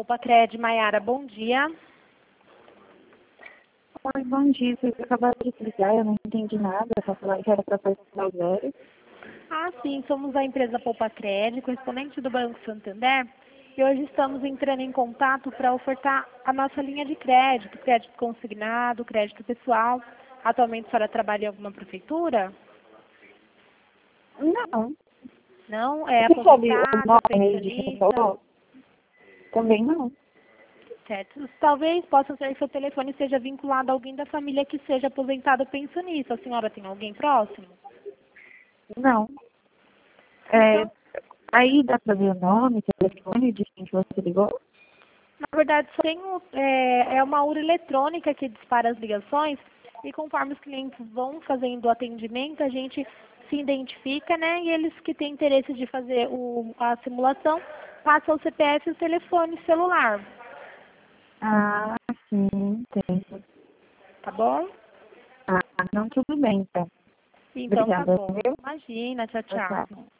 Poupa-Cred, Maiara, bom dia. Oi, bom dia. Vocês acabaram de ligar, eu não entendi nada. Só falaram que era para participar do zero. Ah, sim, somos a empresa Poupa-Cred, correspondente do Banco Santander, e hoje estamos entrando em contato para ofertar a nossa linha de crédito, crédito consignado, crédito pessoal. Atualmente a senhora trabalha em alguma prefeitura? Não. Não? É Você sabe o aposentada, nome de quem pensionista? falou? Também não. Certo. Talvez possa ser que seu telefone seja vinculado a alguém da família que seja aposentado ou pensionista. A senhora tem alguém próximo? Não. Então, Aí dá para ver o nome, telefone de quem que você ligou? na verdade, só tem uma urna eletrônica que dispara as ligações e conforme os clientes vão fazendo o atendimento, a gente se identifica, né? E eles que têm interesse de fazer a simulação passam o CPF e o telefone celular. Ah, sim, entendo. Tá bom? Ah, não, tudo bem, então. Então tá Obrigada, bom. viu? Imagina, tchau, Tchau, tchau. tchau.